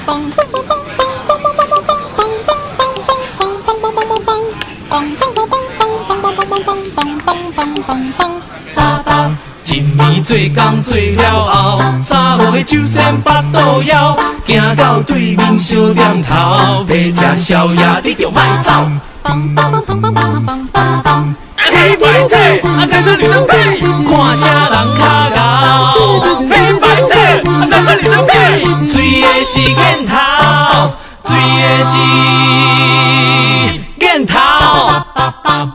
一年做工做了后，3月酒仙巴肚枵，行到对面小店头，要吃宵夜你着莫走。黑白姐，男生女生配，看啥人较高？黑白姐，男生女生配，水的是眼头，水的是眼头。